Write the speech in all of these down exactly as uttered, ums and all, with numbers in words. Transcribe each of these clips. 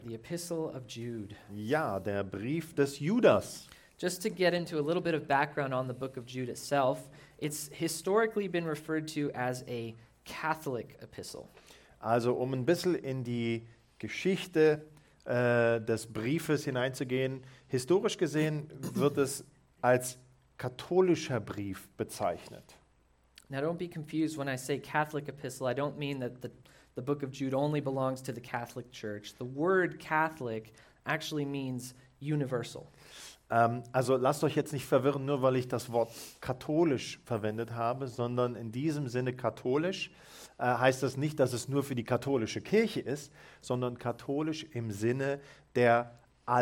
The Epistle of Jude. Ja, der Brief des Judas. Just to get into a little bit of background on the book of Jude itself, it's historically been referred to as a Catholic epistle. Also um ein bisschen in die Geschichte äh, des Briefes hineinzugehen, historisch gesehen wird es als katholischer Brief bezeichnet. Now don't be confused when I say Catholic epistle, I don't mean that the, the book of Jude only belongs to the Catholic Church. The word Catholic actually means universal. Ähm, also lasst euch jetzt nicht verwirren, nur weil ich das Wort katholisch verwendet habe, sondern in diesem Sinne katholisch äh, heißt das nicht, dass es nur für die katholische Kirche ist, sondern katholisch im Sinne der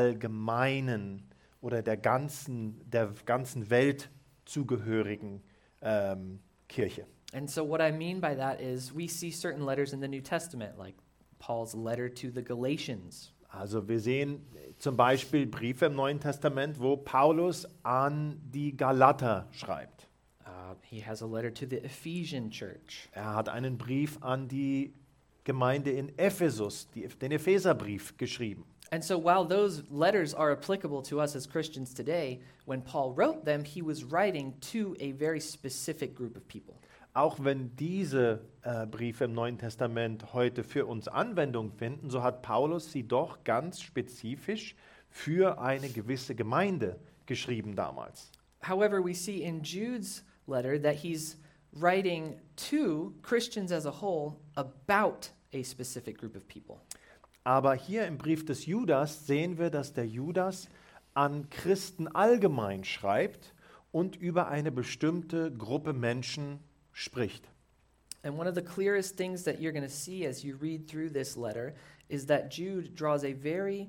allgemeinen oder der ganzen, der ganzen Welt zugehörigen ähm, Kirche. And so what I mean by that is we see certain letters in the New Testament, like Paul's letter to the Galatians. Also wir sehen zum Beispiel Briefe im Neuen Testament, wo Paulus an die Galater schreibt. Uh, he has a letter to the Ephesian church. Er hat einen Brief an die Gemeinde in Ephesus, die, den Epheserbrief, geschrieben. And so while those letters are applicable to us as Christians today, when Paul wrote them, he was writing to a very specific group of people. Auch wenn diese äh, Briefe im Neuen Testament heute für uns Anwendung finden, so hat Paulus sie doch ganz spezifisch für eine gewisse Gemeinde geschrieben damals. However, we see in Jude's letter that he's writing to Christians as a whole about a specific group of people. Aber hier im Brief des Judas sehen wir, dass der Judas an Christen allgemein schreibt und über eine bestimmte Gruppe Menschen spricht. And one of the clearest things that you're going to see as you read through this letter is that Jude draws a very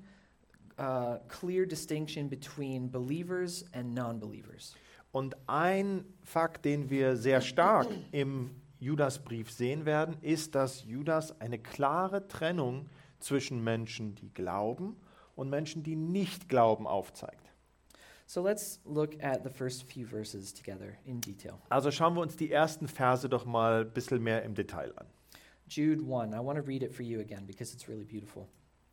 uh, clear distinction between believers and non-believers. Und ein Fakt, den wir sehr stark im Judasbrief sehen werden, ist, dass Judas eine klare Trennung zwischen Menschen, die glauben und Menschen, die nicht glauben, aufzeigt. So let's look at the first few verses together in detail. Also schauen wir uns die ersten Verse doch mal ein bisschen mehr im Detail an. Jude one, I want to read it for you again because it's really beautiful.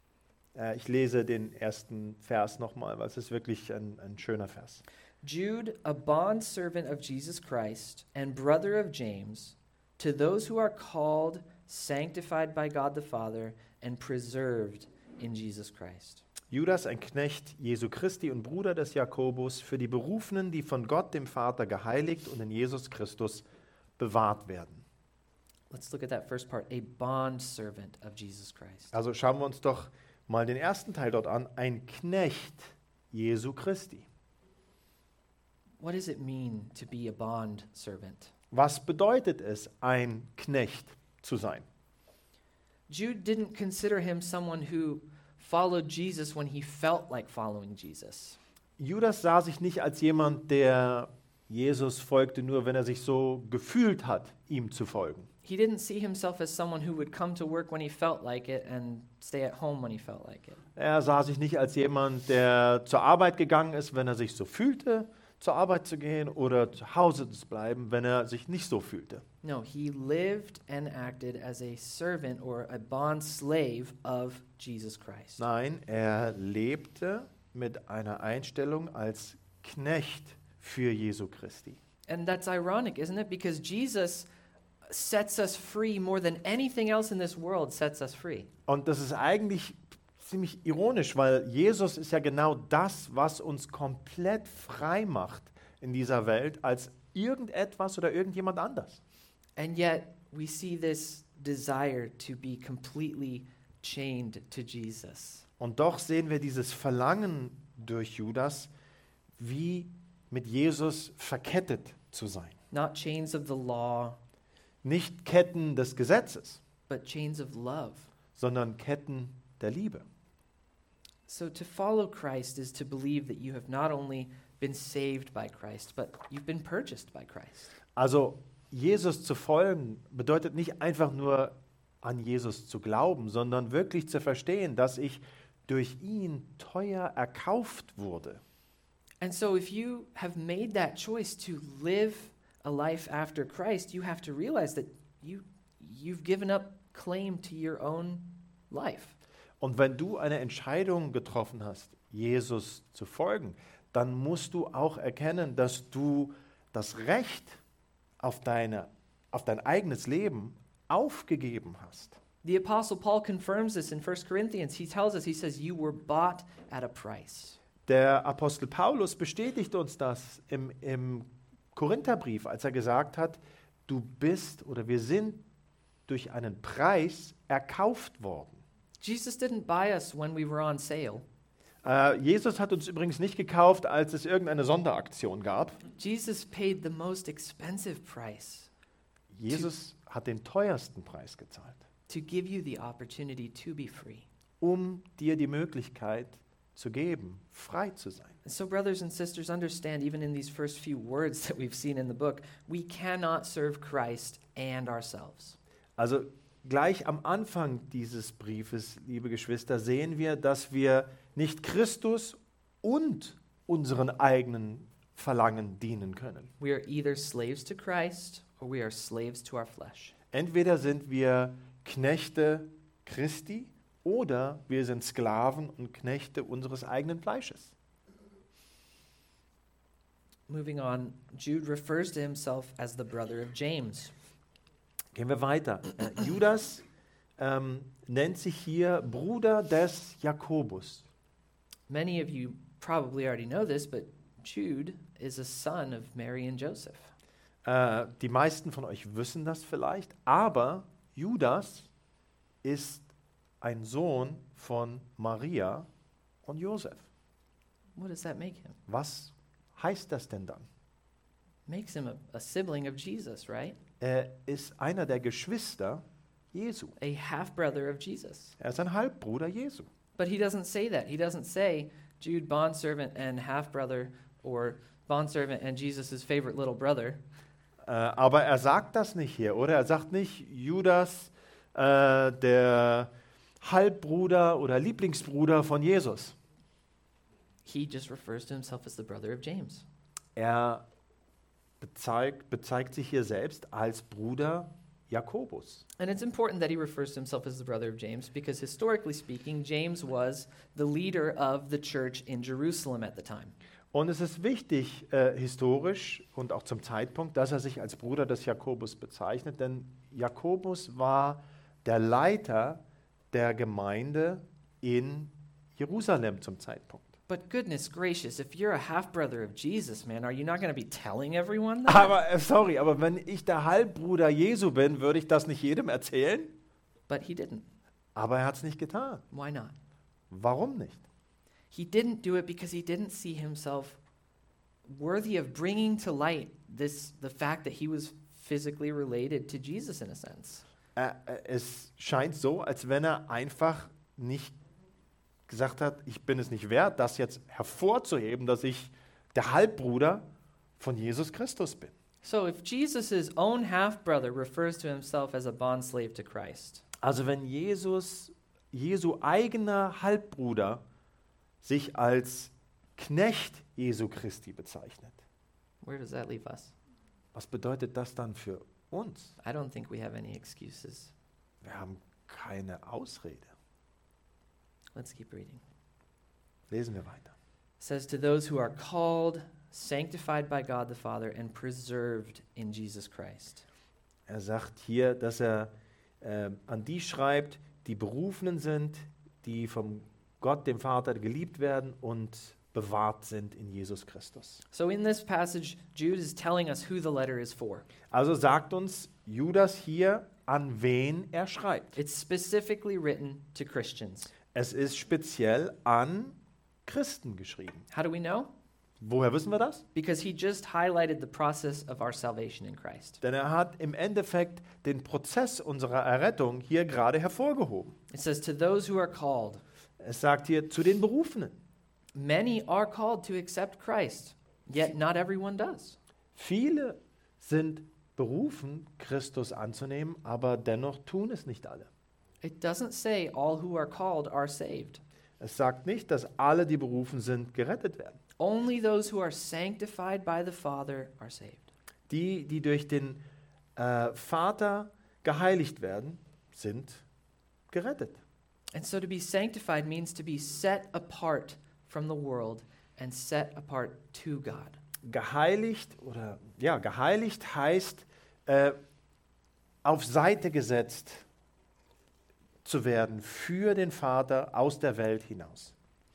Äh, ich lese den ersten Vers nochmal, weil es ist wirklich ein, ein schöner Vers. Jude, a bondservant of Jesus Christ and brother of James, to those who are called, sanctified by God the Father, and preserved in Jesus Christ. Judas, ein Knecht Jesu Christi und Bruder des Jakobus, für die Berufenen, die von Gott dem Vater geheiligt und in Jesus Christus bewahrt werden. Let's look at that first part, a bondservant of Jesus Christ. Also schauen wir uns doch mal den ersten Teil dort an, ein Knecht Jesu Christi. What does it mean to be a bondservant? Was bedeutet es, ein Knecht zu sein? Jude didn't consider him someone who followed Jesus when he felt like following Jesus. Judas sah sich nicht als jemand, der Jesus folgte, nur wenn er sich so gefühlt hat, ihm zu folgen. He didn't see himself as someone who would come to work when he felt like it and stay at home when he felt like it. Er sah sich nicht als jemand, der zur Arbeit gegangen ist, wenn er sich so fühlte, zur Arbeit zu gehen, oder zu Hause zu bleiben, wenn er sich nicht so fühlte. No, he lived and acted as a servant or a bond slave of Jesus Christ. Nein, er lebte mit einer Einstellung als Knecht für Jesu Christi. And that's ironic, isn't it? Because Jesus sets us free more than anything else in this world sets us free. Und das ist eigentlich ziemlich ironisch, weil Jesus ist ja genau das, was uns komplett frei macht in dieser Welt, als irgendetwas oder irgendjemand anders. And yet we see this desire to be completely chained to Jesus. Und doch sehen wir dieses Verlangen durch Judas, wie mit Jesus verkettet zu sein. Not chains of the law, Nicht Ketten des Gesetzes, but chains of love. sondern Ketten der Liebe. So to follow Christ is to believe that you have not only been saved by Christ, but you've been purchased by Christ. Also Jesus zu folgen bedeutet nicht einfach nur an Jesus zu glauben, sondern wirklich zu verstehen, dass ich durch ihn teuer erkauft wurde. And so if you have made that choice to live a life after Christ, you have to realize that you you've given up claim to your own life. Und wenn du eine Entscheidung getroffen hast, Jesus zu folgen, dann musst du auch erkennen, dass du das Recht auf, deine, auf dein eigenes Leben aufgegeben hast. The Apostle Paul confirms this in First Corinthians. He tells us, he says, you were bought at a price. Der Apostel Paulus bestätigt uns das im, im Korintherbrief, als er gesagt hat, du bist oder wir sind durch einen Preis erkauft worden. Jesus didn't buy us when we were on sale. Äh, Jesus hat uns übrigens nicht gekauft, als es irgendeine Sonderaktion gab. Jesus paid the most expensive price Jesus hat den teuersten Preis gezahlt, to give you the opportunity to be free. um dir die Möglichkeit zu geben, frei zu sein. And so, brothers and sisters, understand, even in these first few words that we've seen in the book, we cannot serve Christ and ourselves. Also gleich am Anfang dieses Briefes, liebe Geschwister, sehen wir, dass wir nicht Christus und unseren eigenen Verlangen dienen können. We are either slaves to Christ or we are slaves to our flesh. Entweder sind wir Knechte Christi oder wir sind Sklaven und Knechte unseres eigenen Fleisches. Moving on, Jude refers to himself as the brother of James. Gehen wir weiter. Äh, Judas ähm, nennt sich hier Bruder des Jakobus. Many of you probably already know this, but Jude is a son of Mary and Joseph. Äh, die meisten von euch wissen das vielleicht, aber Judas ist ein Sohn von Maria und Josef. What does that make him? Was heißt das denn dann? Makes him a, a sibling of Jesus, right? Er ist einer der Geschwister Jesu. A half-brother of Jesus. Er ist ein Halbbruder Jesu. But he doesn't say that. He doesn't say Jude, bondservant and half-brother, or bondservant and Jesus' favorite little brother. Äh, aber er sagt das nicht hier, oder? Er sagt nicht Judas, äh, der Halbbruder oder Lieblingsbruder von Jesus. He just refers to himself as the brother of James. Er bezeigt, bezeigt sich hier selbst als Bruder Jakobus. And it's important that he refers to himself as the brother of James because historically speaking, James was the leader of the church in Jerusalem at the time. Und es ist wichtig, äh, historisch und auch zum Zeitpunkt, dass er sich als Bruder des Jakobus bezeichnet, denn Jakobus war der Leiter der Gemeinde in Jerusalem zum Zeitpunkt. But goodness gracious, if you're a half-brother of Jesus, man, are you not going to be telling everyone that? Aber, äh, sorry, aber wenn ich der Halbbruder Jesu bin, würde ich das nicht jedem erzählen? But he didn't. Aber er hat es nicht getan. Why not? Warum nicht? He didn't do it because he didn't see himself worthy of bringing to light this the fact that he was physically related to Jesus in a sense. Äh, äh, es scheint so, als wenn er einfach nicht gesagt hat, ich bin es nicht wert, das jetzt hervorzuheben, dass ich der Halbbruder von Jesus Christus bin. So if Jesus' own half-brother refers to himself as a bondslave to Christ, Also wenn Jesus, Jesu eigener Halbbruder sich als Knecht Jesu Christi bezeichnet, where does that leave us? was bedeutet das dann für uns? I don't think we have any excuses. Wir haben keine Ausrede. Let's keep reading. Lesen wir weiter. It says, to those who are called, sanctified by God the Father, and preserved in Jesus Christ. Er sagt hier, dass er äh, an die schreibt, die Berufenen sind, die vom Gott, dem Vater, geliebt werden und bewahrt sind in Jesus Christus. So in this passage, Jude is telling us who the letter is for. Also sagt uns Judas hier, an wen er schreibt. It's specifically written to Christians. Es ist speziell an Christen geschrieben. How do we know? Woher wissen wir das? Because he just highlighted the process of our salvation in Christ. Denn er hat im Endeffekt den Prozess unserer Errettung hier gerade hervorgehoben. It says, to those who are called. Es sagt hier zu den Berufenen. Many are called to accept Christ, yet not everyone does. Viele sind berufen, Christus anzunehmen, aber dennoch tun es nicht alle. It doesn't say all who are called are saved. Es sagt nicht, dass alle, die berufen sind, gerettet werden. Only those who are sanctified by the Father are saved. Die, die durch den äh, Vater geheiligt werden, sind gerettet. And so to be sanctified means to be set apart from the world and set apart to God. Geheiligt oder ja, geheiligt heißt äh, auf Seite gesetzt zu werden für den Vater aus der Welt hinaus.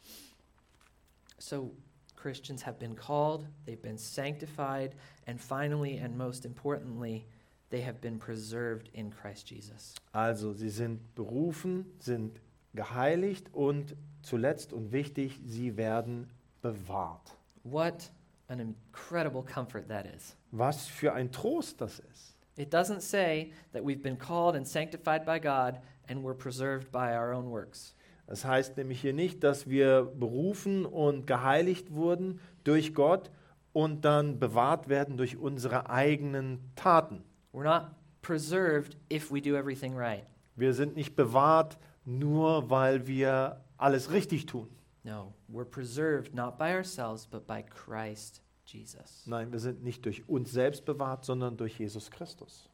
So Christians have been called, they've been sanctified, and finally and most importantly, they have been preserved in Christ Jesus. Also sie sind berufen, sind geheiligt und zuletzt und wichtig, sie werden bewahrt. What an incredible comfort that is. Was für ein Trost das ist. It doesn't say that we've been called and sanctified by God and we're preserved by our own works. Das heißt nämlich hier nicht, dass wir berufen und geheiligt wurden durch Gott und dann bewahrt werden durch unsere eigenen Taten. We're not preserved if we do everything right. Wir sind nicht bewahrt, nur weil wir alles richtig tun. No, we're preserved not by ourselves, but by Christ Jesus. Nein, wir sind nicht durch uns selbst bewahrt, sondern durch Jesus Christus.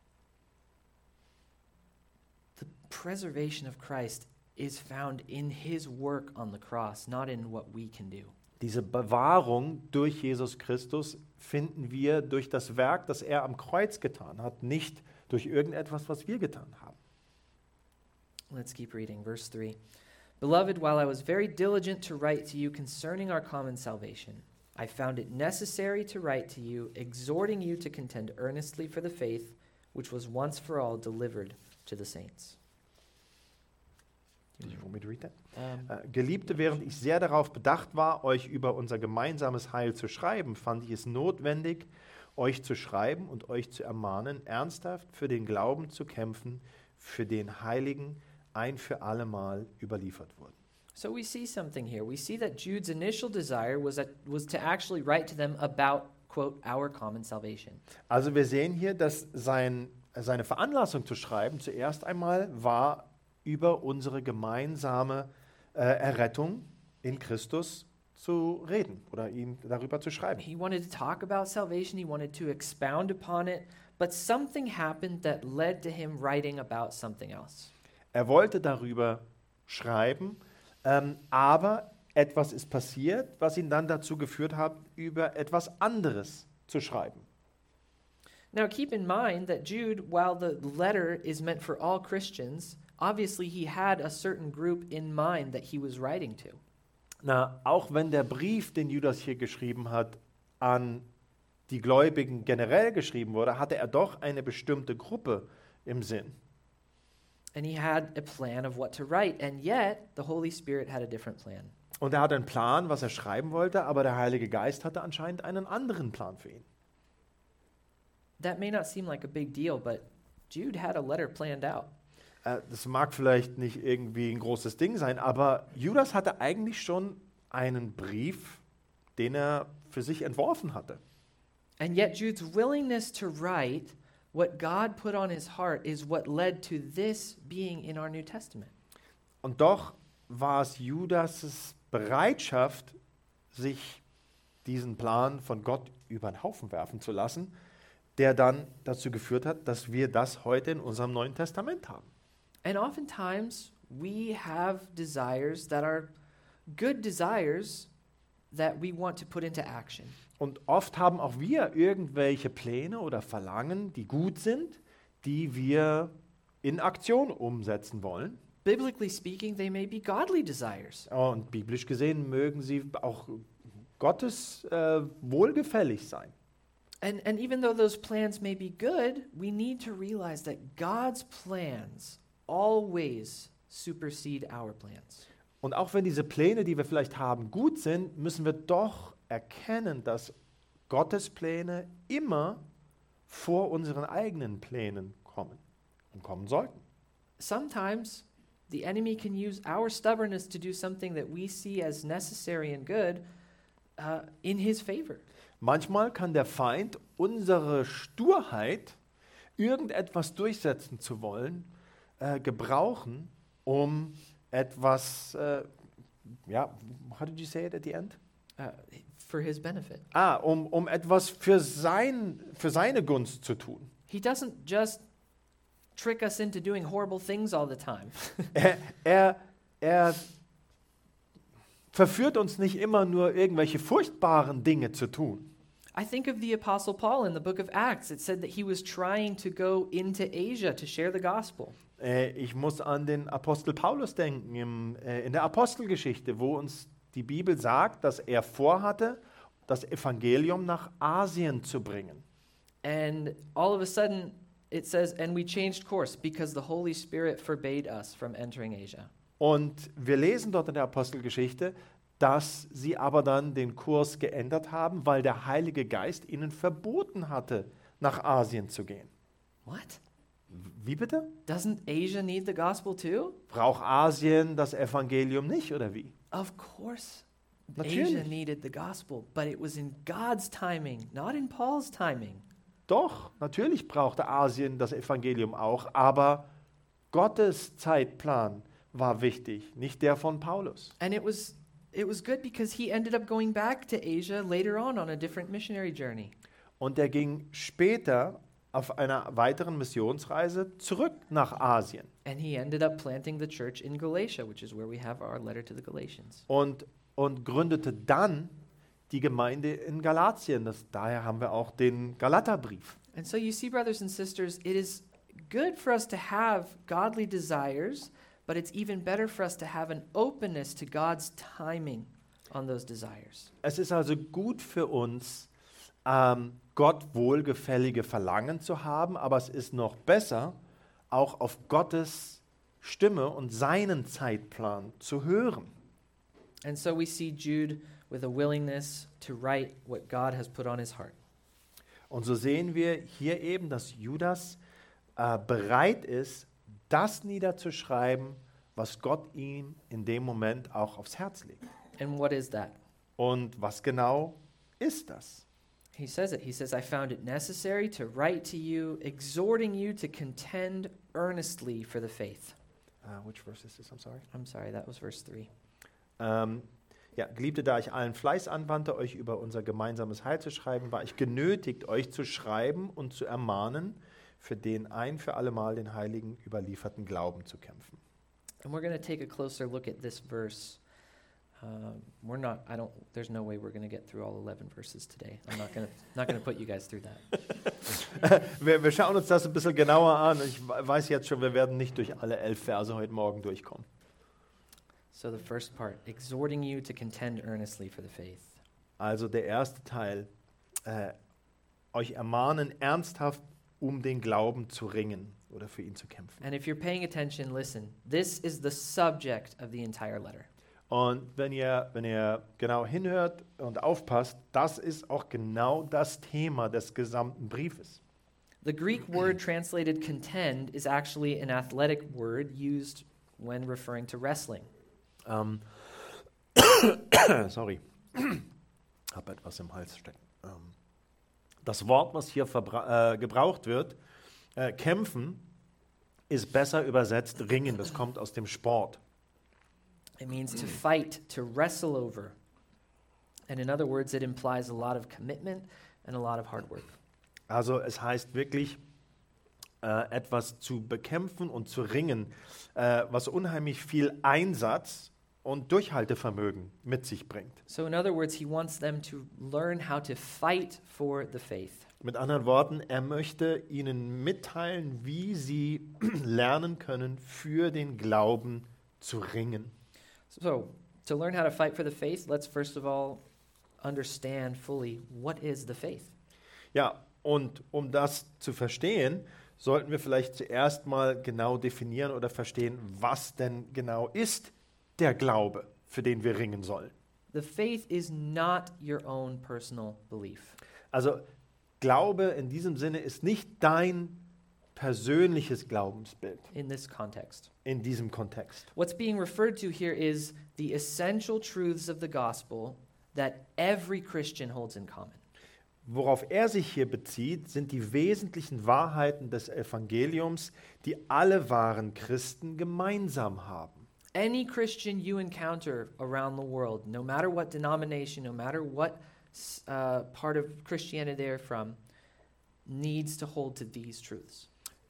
The preservation of Christ is found in his work on the cross, not in what we can do. Diese Bewahrung durch Jesus Christus finden wir durch das Werk, das er am Kreuz getan hat, nicht durch irgendetwas, was wir getan haben. Let's keep reading. Verse three. Beloved, while I was very diligent to write to you concerning our common salvation, I found it necessary to write to you, exhorting you to contend earnestly for the faith which was once for all delivered to the saints. You want me to read that? Um, Äh, Geliebte, während ich sehr darauf bedacht war, euch über unser gemeinsames Heil zu schreiben, fand ich es notwendig, euch zu schreiben und euch zu ermahnen, ernsthaft für den Glauben zu kämpfen, für den Heiligen ein für allemal überliefert wurden. So we see something here. We see that Jude's initial desire was, that, was to actually write to them about, quote, our common salvation. Also wir sehen hier, dass sein, seine Veranlassung zu schreiben zuerst einmal war, über unsere gemeinsame äh, Errettung in Christus zu reden oder ihm darüber zu schreiben. He wanted to talk about salvation, he wanted to expound upon it, but something happened that led to him writing about something else. Er wollte darüber schreiben, ähm, aber etwas ist passiert, was ihn dann dazu geführt hat, über etwas anderes zu schreiben. Now keep in mind that Jude, while the letter is meant for all Christians, obviously he had a certain group in mind that he was writing to. Na, auch wenn der Brief, den Judas hier geschrieben hat, an die Gläubigen generell geschrieben wurde, hatte er doch eine bestimmte Gruppe im Sinn. And he had a plan of what to write, and yet the Holy Spirit had a different plan. Und er hatte einen Plan, was er schreiben wollte, aber der Heilige Geist hatte anscheinend einen anderen Plan für ihn. That may not seem like a big deal, but Jude had a letter planned out. Äh, Das mag vielleicht nicht irgendwie ein großes Ding sein, aber Judas hatte eigentlich schon einen Brief, den er für sich entworfen hatte. And yet Jude's willingness to write what God put on his heart is what led to this being in our New Testament. Und doch war es Judas' Bereitschaft, sich diesen Plan von Gott über den Haufen werfen zu lassen, der dann dazu geführt hat, dass wir das heute in unserem Neuen Testament haben. And oftentimes we have desires that are good desires that we want to put into action. Und oft haben auch wir irgendwelche Pläne oder Verlangen, die gut sind, die wir in Aktion umsetzen wollen. Biblically speaking, they may be godly desires. Und biblisch gesehen mögen sie auch Gottes äh, wohlgefällig sein. And, and even though those plans may be good, we need to realize that God's plans always supersede our plans. Und auch wenn diese Pläne, die wir vielleicht haben, gut sind, müssen wir doch erkennen, dass Gottes Pläne immer vor unseren eigenen Plänen kommen und kommen sollten. Sometimes the enemy can use our stubbornness to do something that we see as necessary and good uh, in his favor. Manchmal kann der Feind unsere Sturheit, irgendetwas durchsetzen zu wollen, äh, gebrauchen, um etwas, äh, ja, how did you say it at the end? Uh, for his benefit. Ah, um, um etwas für, sein, für seine Gunst zu tun. He doesn't just trick us into doing horrible things all the time. Er, er, er verführt uns nicht immer nur irgendwelche furchtbaren Dinge zu tun. I think of the Apostle Paul in the book of Acts. It said that he was trying to go into Asia to share the gospel. Äh, ich muss an den Apostel Paulus denken im, äh, in der Apostelgeschichte, wo uns die Bibel sagt, dass er vorhatte, das Evangelium nach Asien zu bringen. And all of a sudden it says, and we changed course because the Holy Spirit forbade us from entering Asia. Und wir lesen dort in der Apostelgeschichte, dass sie aber dann den Kurs geändert haben, weil der Heilige Geist ihnen verboten hatte, nach Asien zu gehen. What? Wie bitte? Doesn't Asia need the gospel too? Braucht Asien das Evangelium nicht oder wie? Of course. Natürlich. Asia needed the gospel, but it was in God's timing, not in Paul's timing. Doch, natürlich brauchte Asien das Evangelium auch, aber Gottes Zeitplan war wichtig, nicht der von Paulus. And it was it was good because he ended up going back to Asia later on on a different missionary journey. Und er ging später auf einer weiteren Missionsreise zurück nach Asien. And he ended up planting the church in Galatia, which is where we have our letter to the Galatians. Und, und gründete dann die Gemeinde in Galatien. Das, daher haben wir auch den Galaterbrief. And so you see, brothers and sisters, it is good for us to have godly desires, but it's even better for us to have an openness to God's timing on those desires. Es ist also gut für uns, ähm, Gott wohlgefällige Verlangen zu haben, aber es ist noch besser, auch auf Gottes Stimme und seinen Zeitplan zu hören. And so we see Jude with a willingness to write what God has put on his heart. Und so sehen wir hier eben, dass Judas äh, bereit ist, das niederzuschreiben, was Gott ihm in dem Moment auch aufs Herz legt. And what is that? Und was genau ist das? He says it. He says, I found it necessary to write to you, exhorting you to contend earnestly for the faith. Uh, which verse is this? I'm sorry. I'm sorry, that was verse three. Ähm, ja, Geliebte, da ich allen Fleiß anwandte, euch über unser gemeinsames Heil zu schreiben, war ich genötigt, euch zu schreiben und zu ermahnen, für den ein für allemal den Heiligen überlieferten Glauben zu kämpfen. And we're going to take a closer look at this verse. Um, we're not, I don't, there's no way we're going to get through all eleven verses today. I'm not going to not going to put you guys through that. wir, wir schauen uns das ein bisschen genauer an. Ich weiß jetzt schon, wir werden nicht durch alle elf Verse heute Morgen durchkommen. So the first part, exhorting you to contend earnestly for the faith. Also der erste Teil, äh, euch ermahnen, ernsthaft um den Glauben zu ringen oder für ihn zu kämpfen. And if you're paying attention, listen. This is the subject of the entire letter. Und wenn ihr, wenn ihr genau hinhört und aufpasst, das ist auch genau das Thema des gesamten Briefes. The Greek word translated contend is actually an athletic word used when referring to wrestling. Ähm, sorry, habe etwas im Hals stecken. Ähm, das Wort, was hier verbra- äh, gebraucht wird, äh, kämpfen, ist besser übersetzt ringen. Das kommt aus dem Sport. It means to fight, to wrestle over. And in other words, it implies a lot of commitment and a lot of hard work. Also es heißt wirklich, äh, etwas zu bekämpfen und zu ringen, äh, was unheimlich viel Einsatz und Durchhaltevermögen mit sich bringt. So in other words, he wants them to learn how to fight for the faith. Mit anderen Worten, er möchte ihnen mitteilen, wie sie lernen können, für den Glauben zu ringen. So, to learn how to fight for the faith, let's first of all understand fully what is the faith. Ja, und um das zu verstehen, sollten wir vielleicht zuerst mal genau definieren oder verstehen, was denn genau ist der Glaube, für den wir ringen sollen. The faith is not your own personal belief. Also Glaube in diesem Sinne ist nicht dein persönliches Glaubensbild In this context, in diesem Kontext. what's being referred to here is the essential truths of the gospel that every Christian holds in common. Worauf er sich hier bezieht, sind die wesentlichen Wahrheiten des Evangeliums, die alle wahren Christen gemeinsam haben. Any Christian you encounter around the world, no matter what denomination, no matter what uh, part of Christianity they're from, needs to hold to these truths.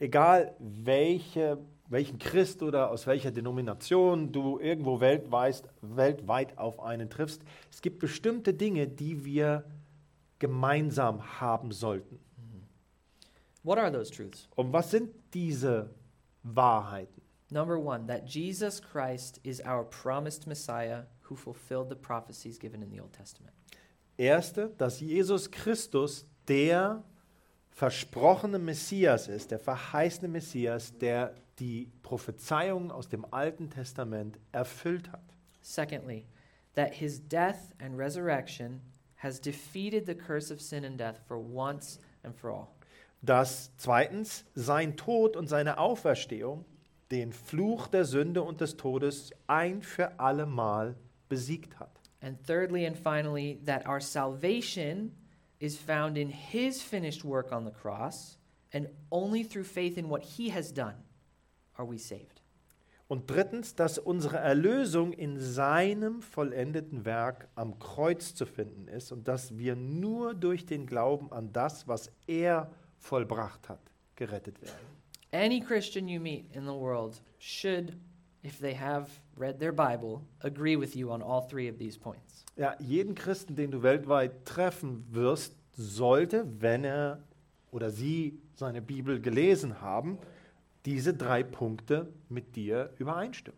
egal welche, welchen Christ oder aus welcher Denomination du irgendwo weltweit, weltweit auf einen triffst, es gibt bestimmte Dinge, die wir gemeinsam haben sollten. What are those truths? Und was sind diese Wahrheiten? Number one, that Jesus Christ is our promised Messiah who fulfilled the prophecies given in the Old Testament. Erste, dass Jesus Christus der versprochene Messias ist, der verheißene Messias, der die Prophezeiungen aus dem Alten Testament erfüllt hat. Secondly, that his death and resurrection has defeated the curse of sin and death for once and for all. Dass zweitens sein Tod und seine Auferstehung den Fluch der Sünde und des Todes ein für alle Mal besiegt hat. And thirdly and finally, that our salvation is found in his finished work on the cross, and only through faith in what he has done are we saved. Und drittens, dass unsere Erlösung in seinem vollendeten Werk am Kreuz zu finden ist und dass wir nur durch den Glauben an das, was er vollbracht hat, gerettet werden. Any Christian you meet in the world should, if they have read their Bible, agree with you on all three of these points. Ja, jeden Christen, den du weltweit treffen wirst, sollte, wenn er oder sie seine Bibel gelesen haben, diese drei Punkte mit dir übereinstimmen.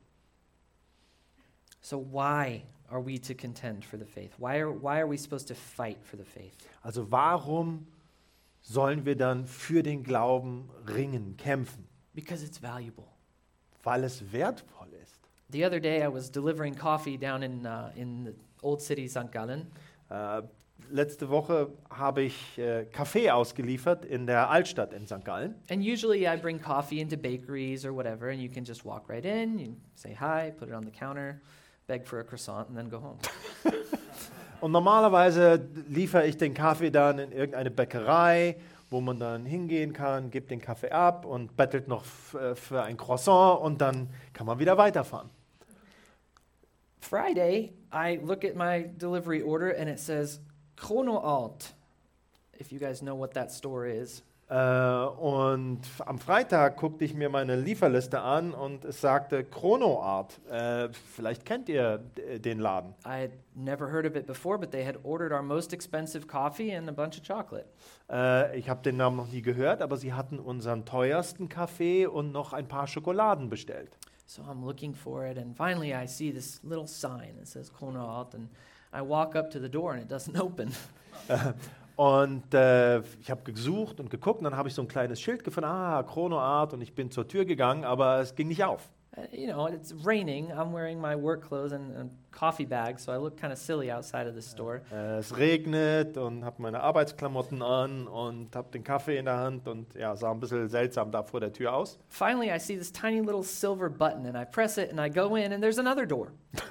So why are we to contend for the faith? Why are, why are we supposed to fight for the faith? Also warum sollen wir dann für den Glauben ringen, kämpfen? Because it's valuable. Weil es wertvoll ist. The other day I was delivering coffee down in, uh, in the old city Sankt Gallen. Äh, letzte Woche habe ich äh, Kaffee ausgeliefert in der Altstadt in Sankt Gallen. And usually I bring coffee into bakeries or whatever, and you can just walk right in, you say hi, put it on the counter, beg for a croissant, and then go home. Und normalerweise liefere ich den Kaffee dann in irgendeine Bäckerei, wo man dann hingehen kann, gibt den Kaffee ab und bettelt noch f- äh, für ein Croissant und dann kann man wieder weiterfahren. Friday, I look at my delivery order and it says Chrono Alt, if you guys know what that store is. Äh, und am Freitag guckte ich mir meine Lieferliste an und es sagte Chronoart. Äh, vielleicht kennt ihr d- den Laden. I had never heard of it before, but they had ordered our most expensive coffee and a bunch of chocolate. Äh, ich habe den Namen noch nie gehört, aber sie hatten unseren teuersten Kaffee und noch ein paar Schokoladen bestellt. So I'm looking for it, and finally I see this little sign that says Chrono Alt, and I walk up to the door and it doesn't open. Und äh, ich habe gesucht und geguckt und dann habe ich so ein kleines Schild gefunden, ah, Chronoart, und ich bin zur Tür gegangen, aber es ging nicht auf. Uh, you know, it's raining. I'm wearing my work clothes and a coffee bag, so I look kind of silly outside of the store. Äh, es regnet und habe meine Arbeitsklamotten an und habe den Kaffee in der Hand und ja, sah ein bisschen seltsam da vor der Tür aus. Finally, I see this tiny little silver button, and I press it, and I go in, and there's another door.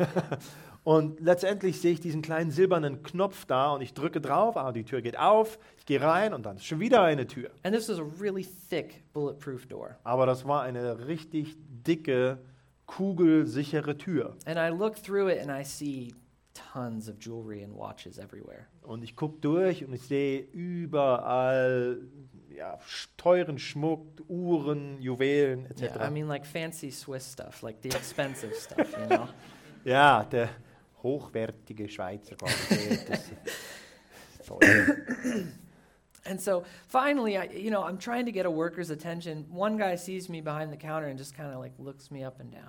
Und letztendlich sehe ich diesen kleinen silbernen Knopf da und ich drücke drauf, ah, die Tür geht auf, ich gehe rein und dann ist schon wieder eine Tür. And this was a really thick, bulletproof door. Aber das war eine richtig dicke, kugelsichere Tür. And I look through it, and I see tons of jewelry and watches everywhere. Und ich gucke durch und ich sehe überall ja, sch- teuren Schmuck, Uhren, Juwelen et Yeah, I cetera. mean, like fancy Swiss stuff, like the expensive stuff, you know? Ja, der hochwertige Schweizer Qualität. das ist toll. And so finally, I, you know, I'm trying to get a worker's attention. One guy sees me behind the counter and just kind of like looks me up and down.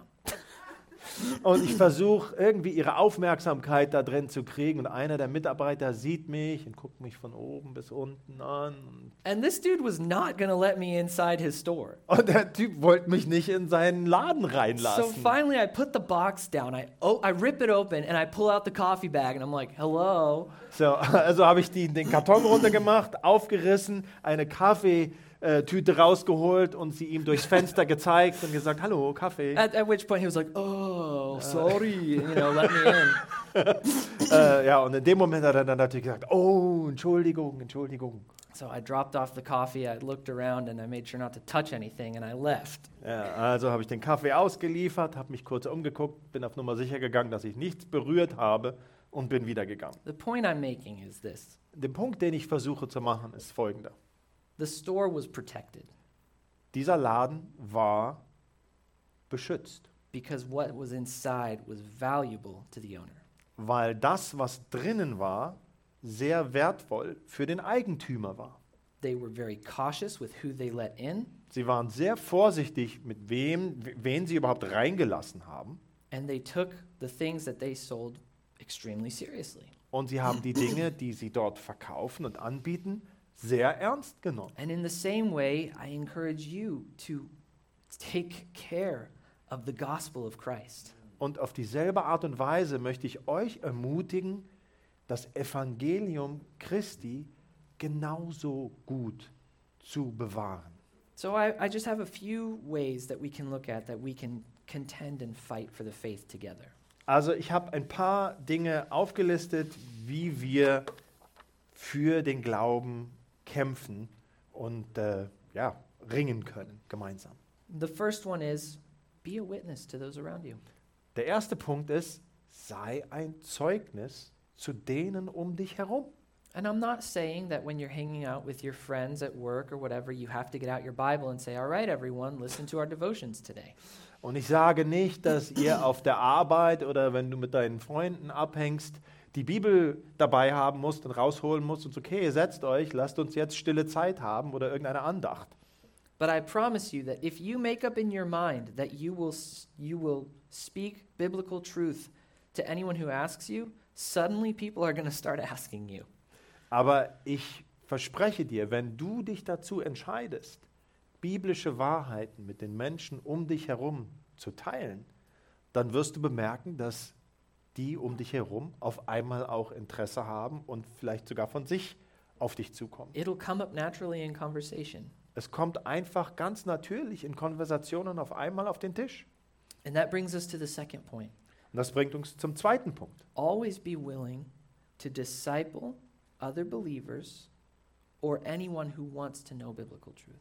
Und ich versuche irgendwie ihre Aufmerksamkeit da drin zu kriegen. Und einer der Mitarbeiter sieht mich und guckt mich von oben bis unten an. And this dude was not going to let me inside his store. Und der Typ wollte mich nicht in seinen Laden So reinlassen. finally, I put the box down. I oh, I rip it open and I pull out the coffee bag and I'm like, "Hello." So, also habe ich die, den Karton runtergemacht, aufgerissen, eine Kaffeetüte rausgeholt und sie ihm durchs Fenster gezeigt und gesagt, hallo, Kaffee. At, at which point he was like, "Oh, sorry, you know, let me in." äh, ja, und in dem Moment hat er dann natürlich gesagt, oh, Entschuldigung, Entschuldigung. So I dropped off the coffee. I looked around and I made sure not to touch anything and I left. Ja, also habe ich den Kaffee ausgeliefert, habe mich kurz umgeguckt, bin auf Nummer sicher gegangen, dass ich nichts berührt habe und bin wieder gegangen. The point I'm making is this: Der Punkt, den ich versuche zu machen, ist folgender. the store was protected. Dieser Laden war beschützt, because what was inside was valuable to the owner. weil das, was drinnen war, sehr wertvoll für den Eigentümer war. They were very cautious with who they let in, Sie waren sehr vorsichtig, mit wem, wen sie überhaupt reingelassen haben. and they took the things that they sold extremely seriously. Und sie haben die Dinge, die sie dort verkaufen und anbieten, sehr ernst genommen. And in the same way, I encourage you to take care of the gospel of Christ. Und auf dieselbe Art und Weise möchte ich euch ermutigen, das Evangelium Christi genauso gut zu bewahren. So I, I just have a few ways that we can look at that we can contend and fight for the faith together. Also ich habe ein paar Dinge aufgelistet, wie wir für den Glauben kämpfen und äh, ja, ringen können gemeinsam. The first one is be a witness to those around you. Der erste Punkt ist, sei ein Zeugnis zu denen um dich herum. And I'm not saying that when you're hanging out with your friends at work or whatever, you have to get out your Bible and say, all right, everyone, listen to our devotions today. Und ich sage nicht, dass ihr auf der Arbeit oder wenn du mit deinen Freunden abhängst, die Bibel dabei haben musst und rausholen musst und so, okay, setzt euch, lasst uns jetzt stille Zeit haben oder irgendeine Andacht. But I promise you that if you make up in your mind that you will s- you will speak biblical truth to anyone who asks you, suddenly people are going to start asking you. Aber ich verspreche dir, wenn du dich dazu entscheidest, biblische Wahrheiten mit den Menschen um dich herum zu teilen, dann wirst du bemerken, dass die um dich herum auf einmal auch Interesse haben und vielleicht sogar von sich auf dich zukommen. It'll come up naturally in conversation. Es kommt einfach ganz natürlich in Konversationen auf einmal auf den Tisch. And that brings us to the second point. Und das bringt uns zum zweiten Punkt. Always be willing to disciple other believers or anyone who wants to know biblical truth.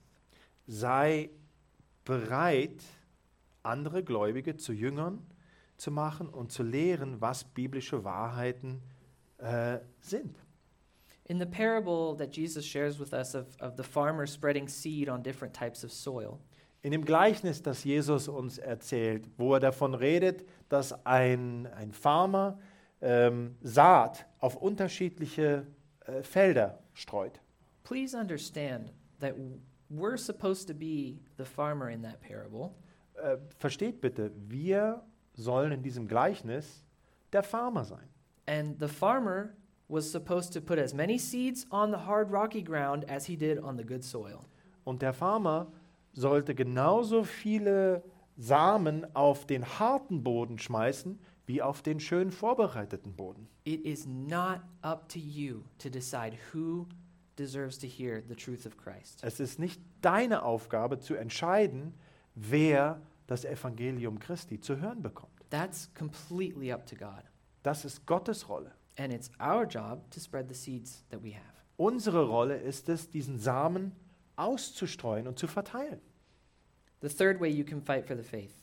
Sei bereit, andere Gläubige zu Jüngern zu machen und zu lehren, was biblische Wahrheiten äh, sind. In the parable that Jesus shares with us of, of the farmer spreading seed on different types of soil, In dem Gleichnis, das Jesus uns erzählt, wo er davon redet, dass ein, ein Farmer ähm, Saat auf unterschiedliche äh, Felder streut. please understand that w- we're supposed to be the farmer in that parable, Äh, versteht bitte, wir sollen in diesem Gleichnis der Farmer sein. and the farmer was supposed to put as many seeds on the hard rocky ground as he did on the good soil. Und der Farmer sollte genauso viele Samen auf den harten Boden schmeißen, wie auf den schön vorbereiteten Boden. It is not up to you to decide who deserves to hear the truth of Christ. Es ist nicht deine Aufgabe zu entscheiden, wer das Evangelium Christi zu hören bekommt. That's completely up to God. Das ist Gottes Rolle. And it's our job to spread the seeds that we have. Unsere Rolle ist es, diesen Samen auszustreuen und zu verteilen. The third way you can fight for the faith.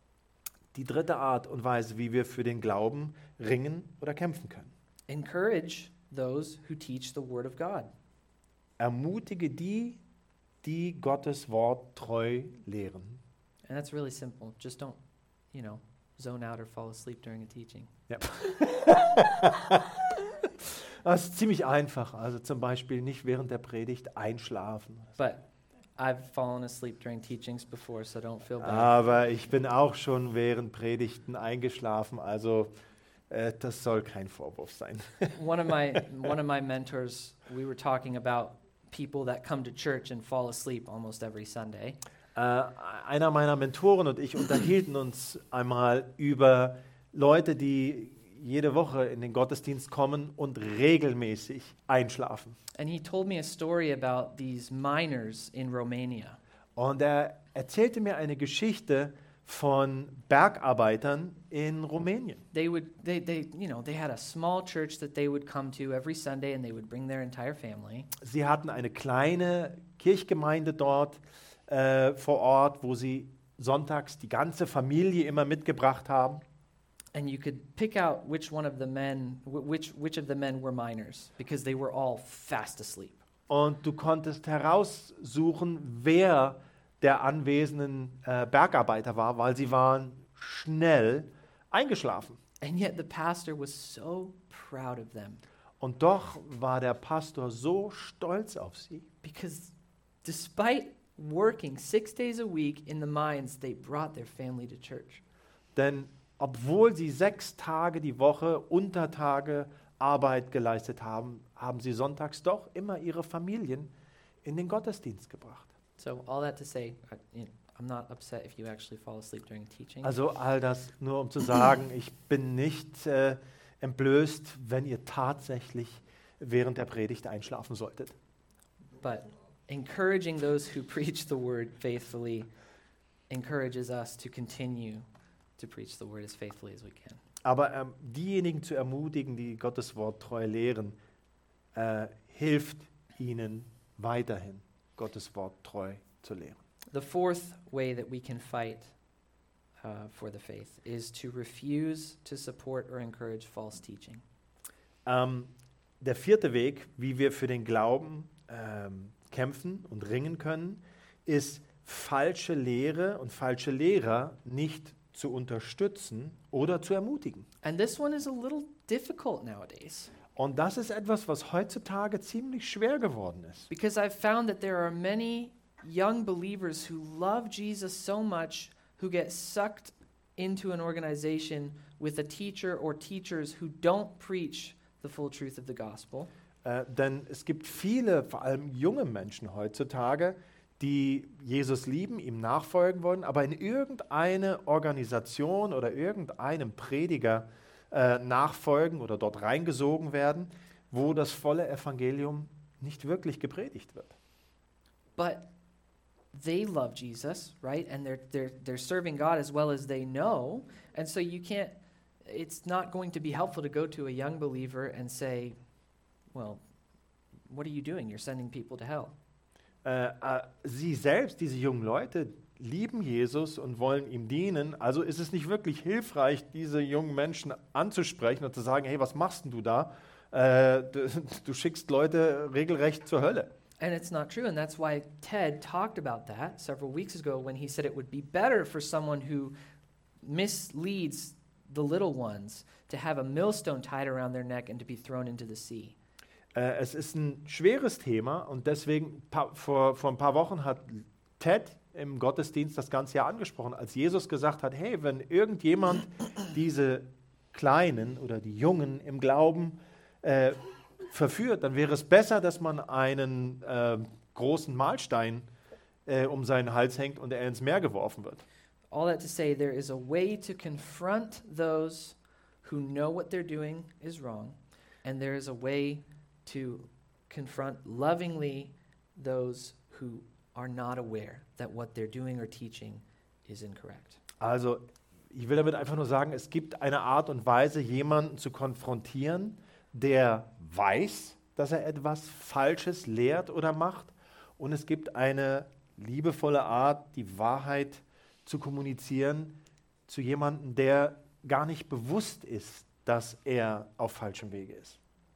Die dritte Art und Weise, wie wir für den Glauben ringen oder kämpfen können. Encourage those who teach the word of God. Ermutige die, die Gottes Wort treu lehren. And that's really simple. Just don't, you know, zone out or fall asleep during a teaching. Ja. Das ist ziemlich einfach. Also zum Beispiel nicht während der Predigt einschlafen. But I've fallen asleep during teachings before, so don't feel bad. Aber ich bin auch schon während Predigten eingeschlafen. Also äh, das soll kein Vorwurf sein. one of my one of my mentors, we were talking about people that come to church and fall asleep almost every Sunday. Äh, einer meiner Mentoren und ich unterhielten uns einmal über Leute, die jede Woche in den Gottesdienst kommen und regelmäßig einschlafen. And he told me a story about these miners in Romania. Und er erzählte mir eine Geschichte von Bergarbeitern in Rumänien. They would they they you know, they had a small church that they would come to every Sunday and they would bring their entire family. Sie hatten eine kleine Kirchgemeinde dort äh, vor Ort, wo sie sonntags die ganze Familie immer mitgebracht haben. And you could pick out which one of the men wh- which which of the men were miners because they were all fast asleep. Und du konntest heraussuchen, wer der anwesenden äh, Bergarbeiter war, weil sie waren schnell eingeschlafen. And yet the pastor was so proud of them Und doch war der Pastor so stolz auf sie, because despite working six days a week in the mines, they brought their family to church. denn obwohl sie sechs Tage die Woche, Untertage Arbeit geleistet haben, haben sie sonntags doch immer ihre Familien in den Gottesdienst gebracht. So all that to say, I, you know, I'm not upset if you actually fall asleep during teaching. Also all das nur um zu sagen, ich bin nicht äh, entblößt, wenn ihr tatsächlich während der Predigt einschlafen solltet. But encouraging those who preach the word faithfully encourages us to continue to preach the word as faithfully as we can. Aber ähm, diejenigen zu ermutigen, die Gottes Wort treu lehren, äh, hilft ihnen weiterhin, Gottes Wort treu zu lehren. The fourth way that we can fight uh, for the faith is to refuse to support or encourage false teaching. Ähm, der vierte Weg, wie wir für den Glauben ähm, kämpfen und ringen können, ist falsche Lehre und falsche Lehrer nicht zu unterstützen oder zu ermutigen. And this one is a little difficult nowadays Und das ist etwas, was heutzutage ziemlich schwer geworden ist. because I've found that there are many young believers who love Jesus so much who get sucked into an organization with a teacher or teachers who don't preach the full truth of the gospel. Äh, denn es gibt viele, vor allem junge Menschen heutzutage, die Jesus lieben, ihm nachfolgen wollen, aber in irgendeine Organisation oder irgendeinem Prediger äh, nachfolgen oder dort reingesogen werden, wo das volle Evangelium nicht wirklich gepredigt wird. But they love Jesus, right? And they're they're they're serving God as well as they know. And so you can't it's not going to be helpful to go to a young believer and say, well, what are you doing? You're sending people to hell. Äh, äh, sie selbst, diese jungen Leute, lieben Jesus und wollen ihm dienen. Also ist es nicht wirklich hilfreich, diese jungen Menschen anzusprechen und zu sagen, hey, was machst denn du da? Äh, du, du schickst Leute regelrecht zur Hölle. And it's not true. And that's why Ted talked about that several weeks ago when he said it would be better for someone who misleads the little ones to have a millstone tied around their neck and to be thrown into the sea. Äh, es ist ein schweres Thema und deswegen pa- vor, vor ein paar Wochen hat Ted im Gottesdienst das Ganze ja angesprochen, als Jesus gesagt hat, hey, wenn irgendjemand diese Kleinen oder die Jungen im Glauben äh, verführt, dann wäre es besser, dass man einen äh, großen Mahlstein äh, um seinen Hals hängt und er ins Meer geworfen wird. All that to say, there is a way to confront those who know what they're doing is wrong, and there is a way to confront lovingly those who are not aware that what they're doing or teaching is incorrect. Also ich will damit einfach nur sagen, es gibt eine Art und Weise, jemanden zu konfrontieren, der weiß, dass er etwas Falsches lehrt oder macht, und es gibt eine liebevolle Art, die Wahrheit zu kommunizieren zu jemandem, der gar nicht bewusst ist, dass er auf falschem Wege ist.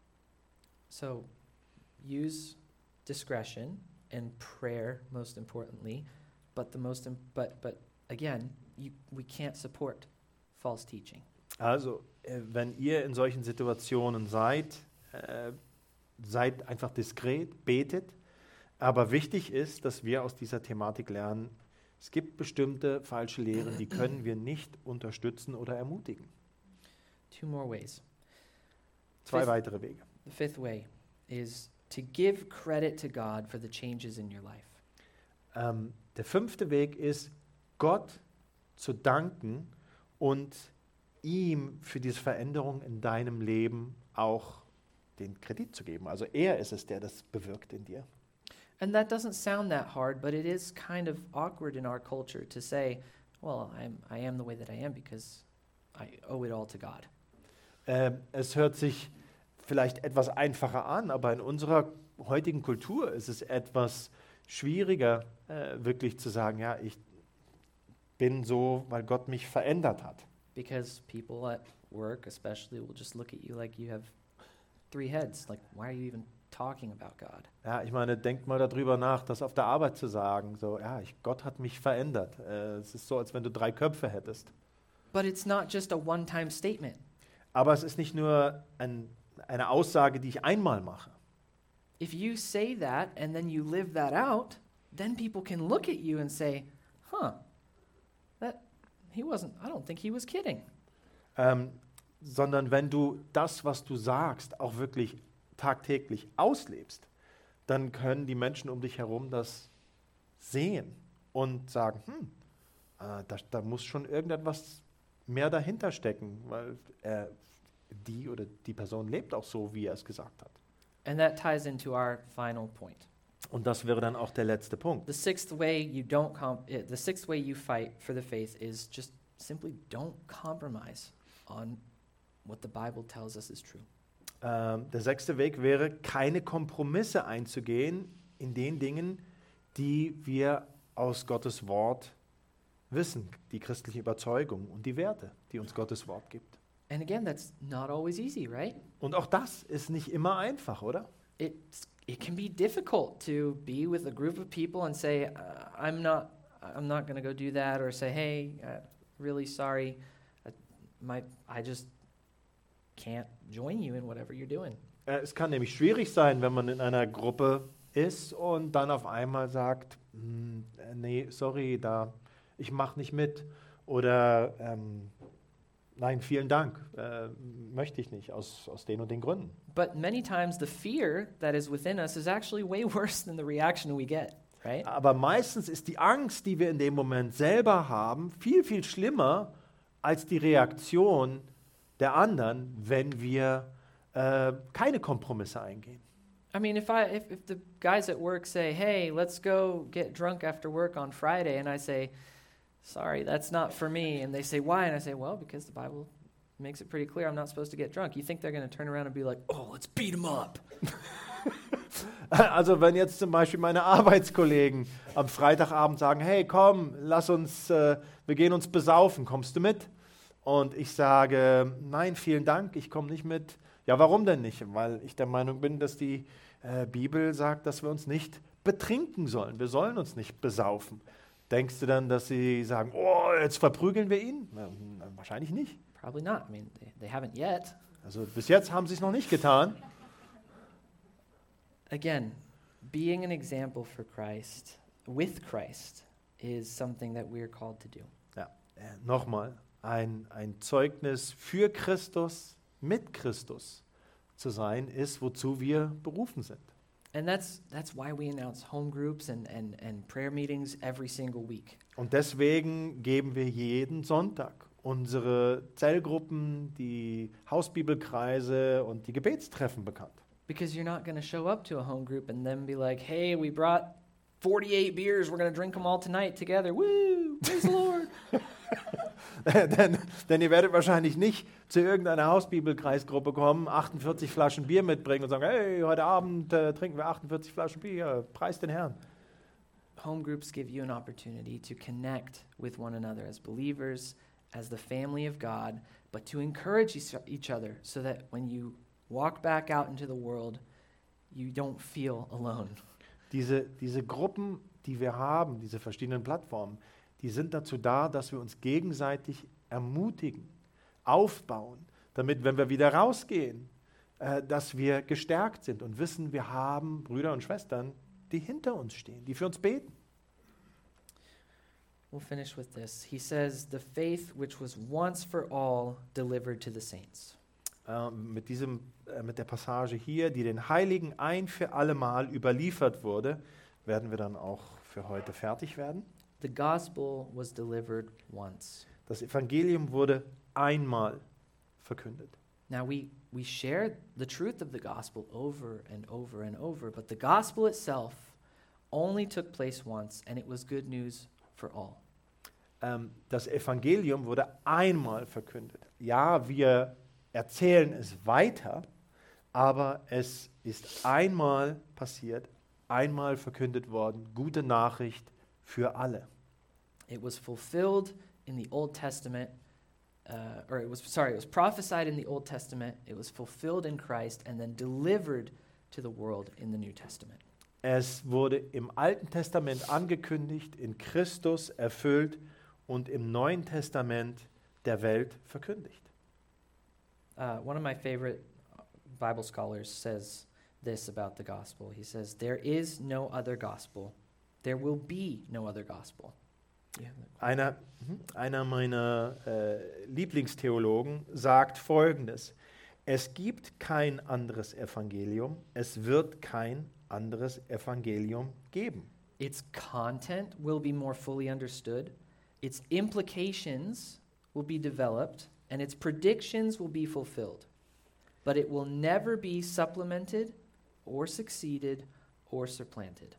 So use discretion and prayer most importantly, but the most im- but but again, you, we can't support false teaching. Also, äh, wenn ihr in solchen Situationen seid, äh, seid einfach diskret, betet. Aber wichtig ist, dass wir aus dieser Thematik lernen, es gibt bestimmte falsche Lehren, die können wir nicht unterstützen oder ermutigen. Two more ways. Zwei Fifth- weitere Wege. The fifth way is to give credit to God for the changes in your life. Ähm, der fünfte Weg ist, Gott zu danken und ihm für diese Veränderung in deinem Leben auch den Kredit zu geben. Also er ist es, der das bewirkt in dir. And that doesn't sound that hard, but it is kind of awkward in our culture to say, well, I'm, I am the way that I am because I owe it all to God. Ähm, es hört sich vielleicht etwas einfacher an, aber in unserer heutigen Kultur ist es etwas schwieriger, äh, wirklich zu sagen, ja, ich bin so, weil Gott mich verändert hat. Because people at work especially will just look at you like you have three heads. Like, why are you even talking about God. Ja, ich meine, denkt mal darüber nach, das auf der Arbeit zu sagen. So, ja, ich, Gott hat mich verändert. Äh, es ist so, als wenn du drei Köpfe hättest. But it's not just a one-time statement. Aber es ist nicht nur ein, eine Aussage, die ich einmal mache. If you say that and then you live that out, then people can look at you and say, huh, that he wasn't, I don't think he was kidding. Ähm, sondern wenn du das, was du sagst, auch wirklich tagtäglich auslebst, dann können die Menschen um dich herum das sehen und sagen, hm, äh, da, da muss schon irgendetwas mehr dahinter stecken, weil er, die oder die Person lebt auch so, wie er es gesagt hat. And that ties into our final point. Und das wäre dann auch der letzte Punkt. The sixth way you don't comp- eh, the sixth way you fight for the faith is just simply don't compromise on what the Bible tells us is true. Ähm, der sechste Weg wäre, keine Kompromisse einzugehen in den Dingen, die wir aus Gottes Wort wissen, die christliche Überzeugung und die Werte, die uns Gottes Wort gibt. And again, that's not always easy, right? Und auch das ist nicht immer einfach, oder? It's, it can be difficult to be with a group of people and say, uh, I'm not, I'm not going to go do that, or say, hey, uh, really sorry, uh, my, I just can't join you in whatever you're doing. Äh, Es kann nämlich schwierig sein, wenn man in einer Gruppe ist und dann auf einmal sagt, "Hm, äh, nee, sorry, da, ich mache nicht mit. Oder ähm, nein, vielen Dank, äh, möchte ich nicht, aus, aus den und den Gründen. But many times the fear that is within us is actually way worse than the reaction we get, right? Aber meistens ist die Angst, die wir in dem Moment selber haben, viel, viel schlimmer als die Reaktion der anderen, wenn wir äh, keine Kompromisse eingehen. I mean, if I if, if the guys at work say, "Hey, let's go get drunk after work on Friday," and I say, "Sorry, that's not for me," and they say, "Why?" and I say, "Well, because the Bible makes it pretty clear I'm not supposed to get drunk." You think they're going to turn around and be like, "Oh, let's beat him up." Also wenn jetzt zum Beispiel meine Arbeitskollegen am Freitagabend sagen, hey komm, lass uns, äh, wir gehen uns besaufen, kommst du mit? Und ich sage, nein, vielen Dank, ich komme nicht mit. Ja, warum denn nicht? Weil ich der Meinung bin, dass die äh, Bibel sagt, dass wir uns nicht betrinken sollen. Wir sollen uns nicht besaufen. Denkst du dann, dass sie sagen, oh, jetzt verprügeln wir ihn? Na, wahrscheinlich nicht. Probably not. I mean, they, they haven't yet. Also bis jetzt haben sie es noch nicht getan. Again, being an example for Christ, with Christ, is something that we're called to do. Ja, äh, nochmal, ein, ein Zeugnis für Christus, mit Christus zu sein, ist, wozu wir berufen sind. And that's that's why we announce home groups and, and, and prayer meetings every single week. Und deswegen geben wir jeden Sonntag unsere Zellgruppen, die Hausbibelkreise und die Gebetstreffen bekannt. Because you're not going to show up to a home group and then be like, hey, we brought forty-eight beers, we're going to drink them all tonight together. Woo! Praise the Lord! denn, denn ihr werdet wahrscheinlich nicht zu irgendeiner Hausbibelkreisgruppe kommen, achtundvierzig Flaschen Bier mitbringen und sagen, hey, heute Abend äh, trinken wir achtundvierzig Flaschen Bier, preis den Herrn. Home groups give you an opportunity to connect with one another as believers, as the family of God, but to encourage each other so that when you walk back out into the world, you don't feel alone. Diese, diese Gruppen, die wir haben, diese verschiedenen Plattformen, die sind dazu da, dass wir uns gegenseitig ermutigen, aufbauen, damit, wenn wir wieder rausgehen, äh, dass wir gestärkt sind und wissen, wir haben Brüder und Schwestern, die hinter uns stehen, die für uns beten. We'll finish with this. He says, the faith which was once for all delivered to the saints. Äh, mit, diesem, äh, mit der Passage hier, die den Heiligen ein für allemal überliefert wurde, werden wir dann auch für heute fertig werden. The gospel was delivered once. Das Evangelium wurde einmal verkündet. Now we, we share the truth of the gospel over and over and over, but the gospel itself only took place once, and it was good news for all. Ähm, das Evangelium wurde einmal verkündet. Ja, wir erzählen es weiter, aber es ist einmal passiert, einmal verkündet worden. Gute Nachricht für alle. It was fulfilled in the Old Testament, uh, or it was, sorry, it was prophesied in the Old Testament, it was fulfilled in Christ, and then delivered to the world in the New Testament. Es wurde im Alten Testament angekündigt, in Christus erfüllt und im Neuen Testament der Welt verkündigt. Uh, one of my favorite Bible scholars says this about the gospel. He says, "There is no other gospel. There will be no other gospel." Yeah. Einer, mhm, einer meiner äh, Lieblingstheologen sagt Folgendes: Es gibt kein anderes Evangelium, es wird kein anderes Evangelium geben. Its content will be more fully understood, its implications will be developed, and its predictions will be fulfilled. But it will never be supplemented or succeeded or supplanted.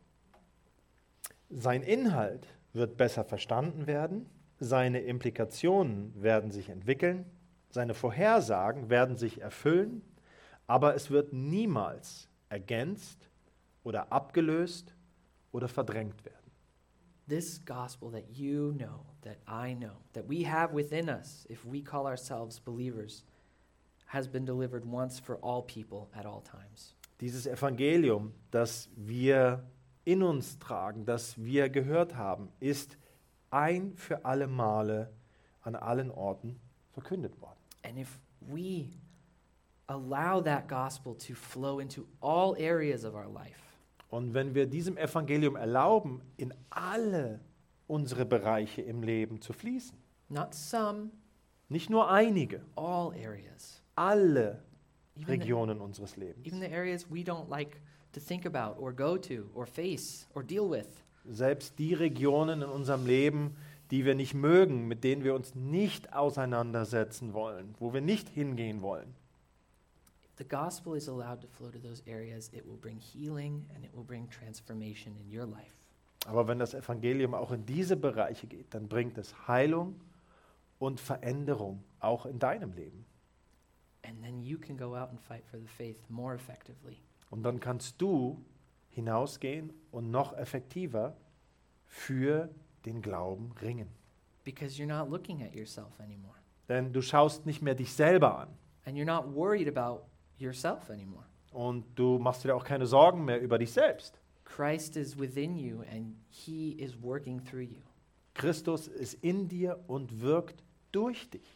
Sein Inhalt wird besser verstanden werden, seine Implikationen werden sich entwickeln, seine Vorhersagen werden sich erfüllen, aber es wird niemals ergänzt oder abgelöst oder verdrängt werden. This gospel that you know, that I know, that we have within us, if we call ourselves believers, has been delivered once for all people at all times. Dieses Evangelium, das wir in uns tragen, das wir gehört haben, ist ein für alle Male an allen Orten verkündet worden. And if we allow that gospel to flow into all areas of our life, Und wenn wir diesem Evangelium erlauben, in alle unsere Bereiche im Leben zu fließen, not some, nicht nur einige, all areas, alle even the, Regionen unseres Lebens, even the areas we don't like to think about or go to or face or deal with. selbst die Regionen in unserem Leben, die wir nicht mögen, mit denen wir uns nicht auseinandersetzen wollen, wo wir nicht hingehen wollen. If the gospel is allowed to flow to those areas, it will bring healing and it will bring transformation in your life. Aber wenn das Evangelium auch in diese Bereiche geht, dann bringt es Heilung und Veränderung auch in deinem Leben. And then you can go out and fight for the faith more effectively. Und dann kannst du hinausgehen und noch effektiver für den Glauben ringen. Because you're not looking at yourself anymore. Denn du schaust nicht mehr dich selber an And you're not worried about yourself anymore. und du machst dir auch keine Sorgen mehr über dich selbst. Christ is within you and he is working through you. Christus ist in dir und wirkt durch dich.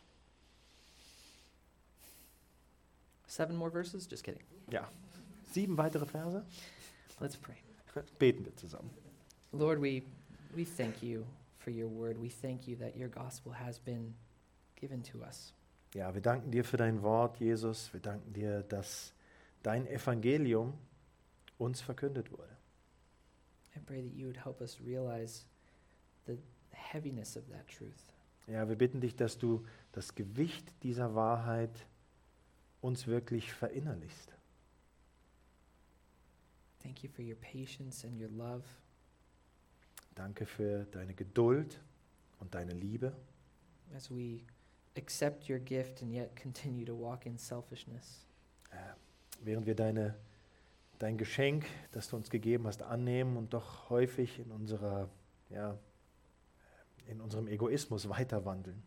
Seven more verses? Just kidding. Ja, sieben weitere Verse. Let's pray. Beten wir zusammen. Lord, we, we thank you for your word. We thank you that your gospel has been given to us. Ja, wir danken dir für dein Wort, Jesus. Wir danken dir, dass dein Evangelium uns verkündet wurde. I pray that you would help us realize the heaviness of that truth. Ja, wir bitten dich, dass du das Gewicht dieser Wahrheit uns wirklich verinnerlichst. Thank you for your patience and your love. Danke für deine Geduld und deine Liebe. As we accept your gift and yet continue to walk in selfishness. Äh, während wir deine, dein Geschenk, das du uns gegeben hast, annehmen und doch häufig in, unserer, ja, in unserem Egoismus weiterwandeln.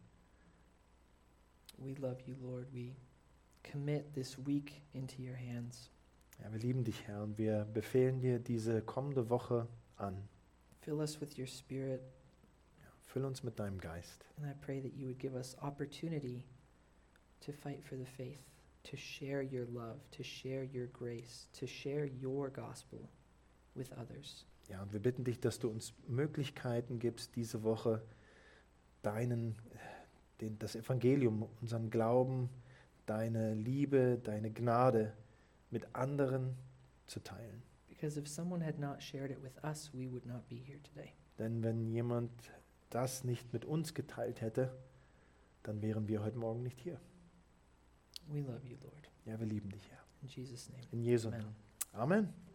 We love you, Lord. We commit this week into your hands. Ja, wir lieben dich, Herr, und wir befehlen dir diese kommende Woche an. Fill us with your spirit. Ja, füll uns mit deinem Geist. And I pray that you would give us opportunity to fight for the faith, to share your love, to share your grace, to share your gospel with others. Ja, und wir bitten dich, dass du uns Möglichkeiten gibst, diese Woche deinen, den, das Evangelium, unseren Glauben, deine Liebe, deine Gnade mit anderen zu teilen. Because if someone had not shared it with us, we would not be here today. Denn wenn jemand das nicht mit uns geteilt hätte, dann wären wir heute Morgen nicht hier. We love you, Lord. Ja, wir lieben dich, Herr. In Jesus' name. In Jesu Amen. Namen. Amen.